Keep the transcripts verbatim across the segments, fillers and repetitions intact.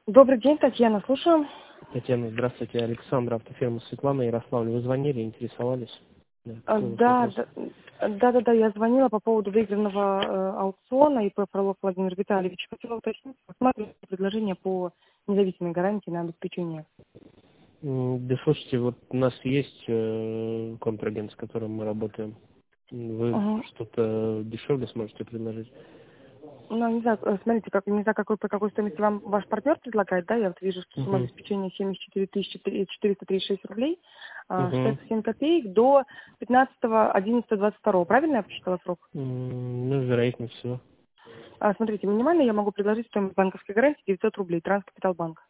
Добрый день, Татьяна, слушаю. Татьяна, здравствуйте. Александр, автофирма Светлана, Ярославль. Вы звонили, интересовались? Да, А, какой у вас Да, вопрос? да, да, да, да, я звонила по поводу выигранного э, аукциона ИП Фролов Владимир Витальевич. Хотела уточнить, посмотрите предложение по независимой гарантии на обеспечение. М, Да слушайте, вот у нас есть э, контрагент, с которым мы работаем. Вы Угу. что-то дешевле сможете предложить? Ну, не знаю, э, смотрите, как, не знаю, какой, по какой стоимости вам ваш партнер предлагает, да, я вот вижу, что сумма Угу. обеспечения семьдесят четыре тысячи четыреста тридцать шесть рублей, а, Угу. шестьдесят семь копеек до пятнадцатого одиннадцатого двадцать второго, правильно я посчитала срок? Ну, вероятнее всего. А, смотрите, минимально я могу предложить стоимость банковской гарантии девятьсот рублей, Транскапиталбанк.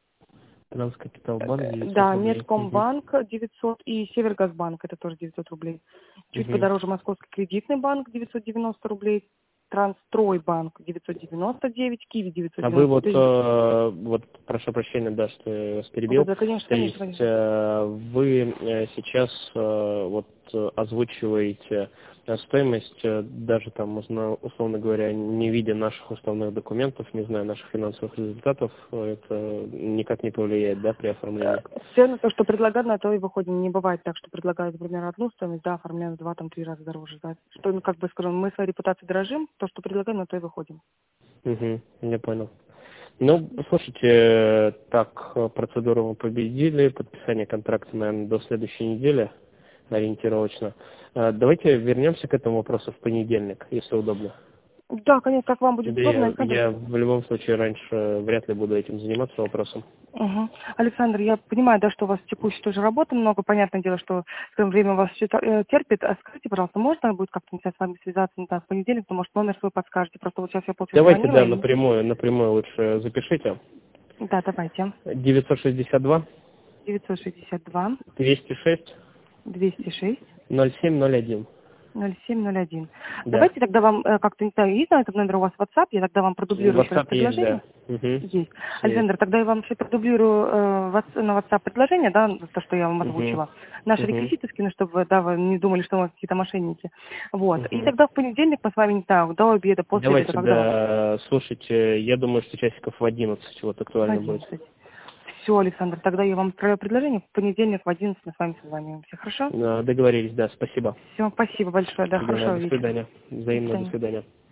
Транскапиталбанк девятьсот Да, рублей. Угу. Медкомбанк девятьсот и Севергазбанк, это тоже девятьсот рублей. Чуть Угу. подороже Московский кредитный банк девятьсот девяносто рублей, Трансстройбанк девятьсот девяносто девять, Киви девятьсот А вы девяносто вот, девять. э, вот, прошу прощения, да, что я вас Да, перебил. да, конечно, То конечно, есть конечно. э, вы э, сейчас э, вот э, озвучиваете э, стоимость, э, даже там, можно, условно говоря, не видя наших уставных документов, не зная наших финансовых результатов, э, это никак не повлияет, да, при оформлении? Все равно то, что предлагают, на то и выходим. Не бывает так, что предлагают, например, одну стоимость, да, оформляют в два, там, три раза дороже. Да. Что, ну, как бы скажем, мы своей репутацией дорожим, то, что предлагаем, на то и выходим. Угу, я понял. Ну, слушайте, так, э, процедуру мы победили, подписание контракта, наверное, до следующей недели, ориентировочно. Э, Давайте вернемся к этому вопросу в понедельник, если удобно. Да, конечно, как вам будет Да удобно, я, Александр. я в любом случае раньше вряд ли буду этим заниматься вопросом. Угу. Александр, я понимаю, да, что у вас текущей тоже работы много. Понятное дело, что скажем, время у вас всё это, э, терпит. А скажите, пожалуйста, можно будет как-то не знаю, с вами связаться не знаю, в понедельник, то, может, номер свой подскажете. Просто вот сейчас я получила Давайте, звонила да, и... напрямую, напрямую лучше запишите. Да, давайте. девятьсот шестьдесят два девятьсот шестьдесят два двести шесть двести шесть ноль семь ноль один. ноль семь ноль один. Да. Давайте тогда вам э, как-то, не знаю, есть на этом номере у вас WhatsApp, я тогда вам продублирую еще раз WhatsApp есть, предложение. да. Угу. Есть. Все есть. Александр, тогда я вам еще продублирую э, ватс- на WhatsApp предложение, да, то, что я вам Угу. озвучила. Наши Угу. реквизиты скину, чтобы, да, вы не думали, что у нас какие-то мошенники. Вот. И Угу. тогда в понедельник мы с вами, не знаю, до обеда, после обеда, Давайте, когда вам? да, слушайте, я думаю, что часиков в одиннадцать вот В актуально будет. одиннадцать. Все, Александр, тогда я вам отправляю предложение. В понедельник в одиннадцать мы с вами созваниваемся. Хорошо? Э, Договорились, да, спасибо. Все, спасибо большое. Да, Да, хорошего до вечера. свидания. До Взаимно, до свидания. свидания.